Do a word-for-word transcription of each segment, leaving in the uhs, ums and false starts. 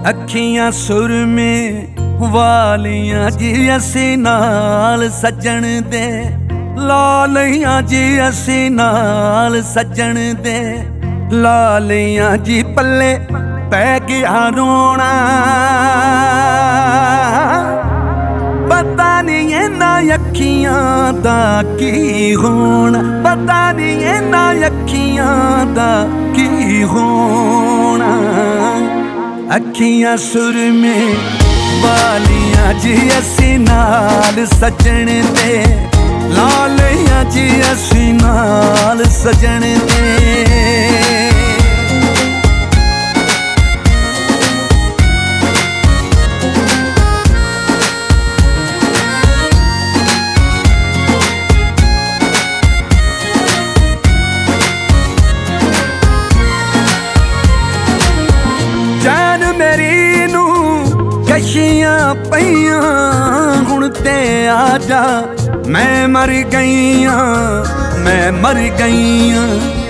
अखियां सुरमे वालियां जी असी नाल सजन दे, लालियां जी असी नाल सजन दे, लालियां जी पल्ले पै गया रोना। पता नहीं इन्हां अखियां दा की होना, पता नहीं इन्हां अखियां दा की होना। अखियां सुरमे वालियां जी असी नाल सजन दे, लालियां जी असी नाल सजन दे। जान मेरी नू कशियां पईयां हुण ते आजा, मैं मर गईयां मैं मर गईयां।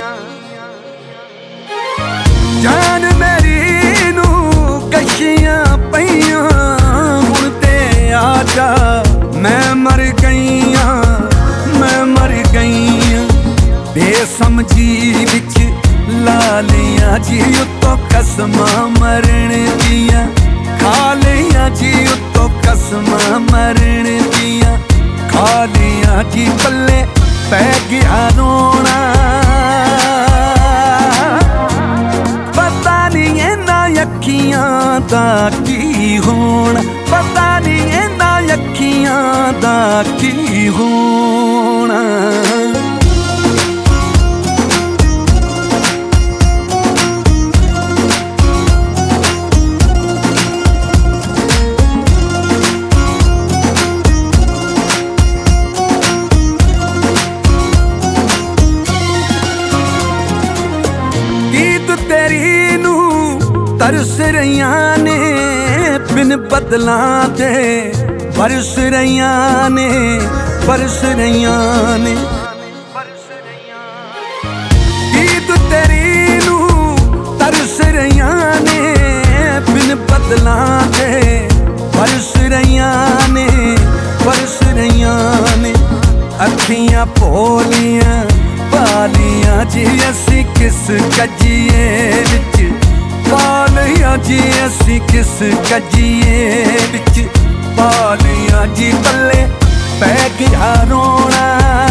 जान मेरी नू कशियां पईयां हुण ते आजा, मैं मर गईयां मैं मर गईयां। बेसमझी विच लालियां जी उत्तों कसमां मरण दियां, खालियां जी उत्तों कसमां मरण दियां, खालियां जी पल्ले पै गया रोना। पता नहीं इन्हां अखियां दा की होना, पता नहीं इन्हां अखियां दा की होना। तेरी नू तरस रहियां ने बिन बदलां दे, बरस रहियां ने बरस रहियां ने। ईद तेरी नू तरस रहियां ने बिन बदलां दे, बरस रहियां ने बरस रहियां ने। अखियां भोलियां वालियां जी असी किस कजिए विच, वालियां जी असी किस कजिए विच, वालियां जी पल्ले पै गया रोना।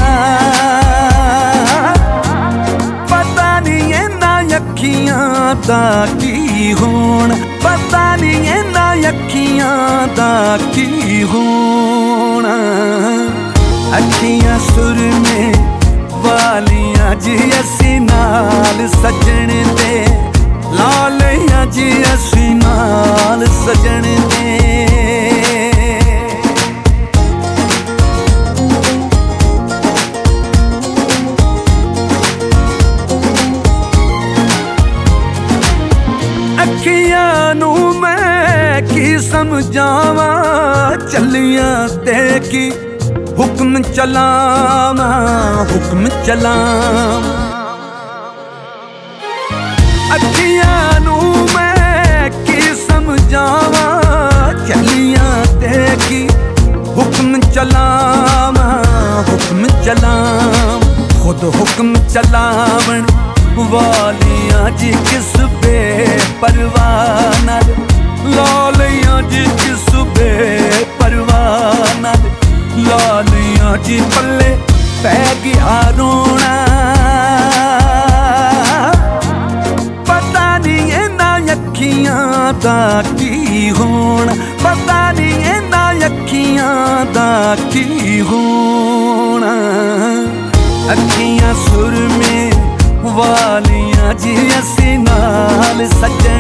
पता नहीं इन्हां अखियां दा की होना, पता नहीं इन्हां अखियां दा की होना। अखियां सुरमे वालियां जी असी नाल सजन दे, लालियां जी असी नाल सजन दे। अखियां नू मैं की समझावां, चलियां ते की हुक्म चलावा हुक्म चलावा। अखियां नू मैं की समझावा, चलियां ते की हुक्म चलावा हुक्म चलावा। खुद हुक्म चलावन वालियां जी किस बेपरवाह नाल, लालियां जी किस बेपरवाह नाल, लालियां जी पल्ले पै गया रोना। पता नहीं इन्हां अखियां दा की होना, पता नहीं इन्हां अखियां दा की होना। अखियां सुरमे वालियां जी असी नाल सजन